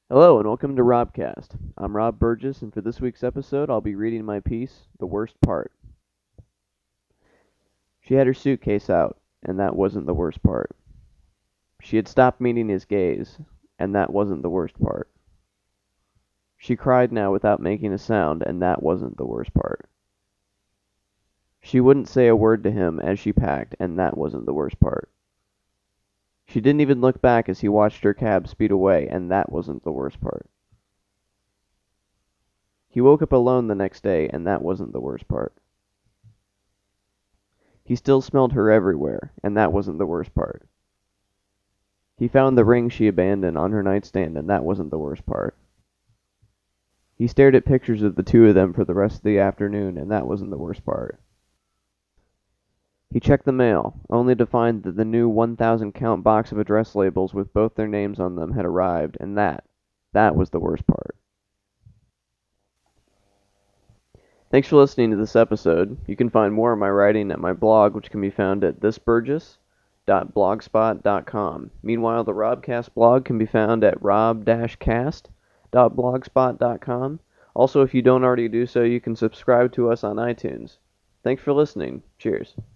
Hello and welcome to Robcast. I'm Rob Burgess, and for this week's episode, I'll be reading my piece, The Worst Part. She had her suitcase out, and that wasn't the worst part. She had stopped meeting his gaze, and that wasn't the worst part. She cried now without making a sound, and that wasn't the worst part. She wouldn't say a word to him as she packed, and that wasn't the worst part. She didn't even look back as he watched her cab speed away, and that wasn't the worst part. He woke up alone the next day, and that wasn't the worst part. He still smelled her everywhere, and that wasn't the worst part. He found the ring she abandoned on her nightstand, and that wasn't the worst part. He stared at pictures of the two of them for the rest of the afternoon, and that wasn't the worst part. He checked the mail, only to find that the new 1,000 count box of address labels with both their names on them had arrived, and that was the worst part. Thanks for listening to this episode. You can find more of my writing at my blog, which can be found at thisburgess.blogspot.com. Meanwhile, the Robcast blog can be found at rob-cast.blogspot.com. Also, if you don't already do so, you can subscribe to us on iTunes. Thanks for listening. Cheers.